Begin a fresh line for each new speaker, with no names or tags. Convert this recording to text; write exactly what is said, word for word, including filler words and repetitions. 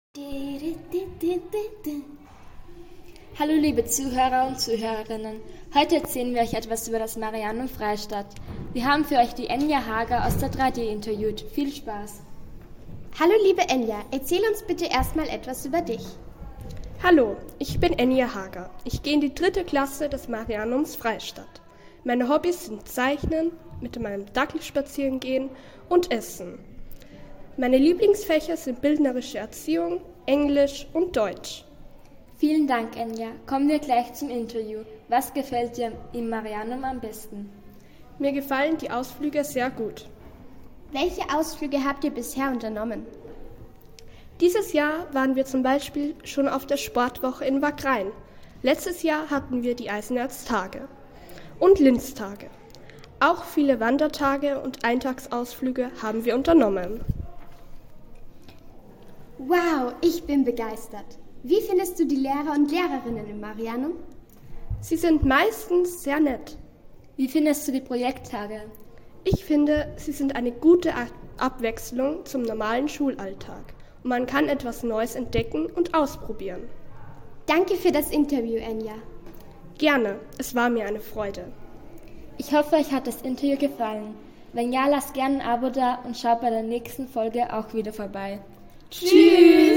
Hallo liebe Zuhörer und Zuhörerinnen, heute erzählen wir euch etwas über das Marianum Freistadt. Wir haben für euch die Enja Hager aus der drei D interviewt. Viel Spaß!
Hallo liebe Enja, erzähl uns bitte erstmal etwas über dich.
Hallo, ich bin Enja Hager. Ich gehe in die dritte Klasse des Marianums Freistadt. Meine Hobbys sind Zeichnen, mit meinem Dackel spazieren gehen und Essen. Meine Lieblingsfächer sind bildnerische Erziehung, Englisch und Deutsch.
Vielen Dank, Enja. Kommen wir gleich zum Interview. Was gefällt dir im Marianum am besten?
Mir gefallen die Ausflüge sehr gut.
Welche Ausflüge habt ihr bisher unternommen?
Dieses Jahr waren wir zum Beispiel schon auf der Sportwoche in Wagrain. Letztes Jahr hatten wir die Eisenerztage und Linztage. Auch viele Wandertage und Eintagsausflüge haben wir unternommen.
Wow, ich bin begeistert. Wie findest du die Lehrer und Lehrerinnen im Marianum?
Sie sind meistens sehr nett.
Wie findest du die Projekttage?
Ich finde, sie sind eine gute Abwechslung zum normalen Schulalltag. Und man kann etwas Neues entdecken und ausprobieren.
Danke für das Interview, Enja.
Gerne, es war mir eine Freude.
Ich hoffe, euch hat das Interview gefallen. Wenn ja, lasst gerne ein Abo da und schaut bei der nächsten Folge auch wieder vorbei.
Tschüss!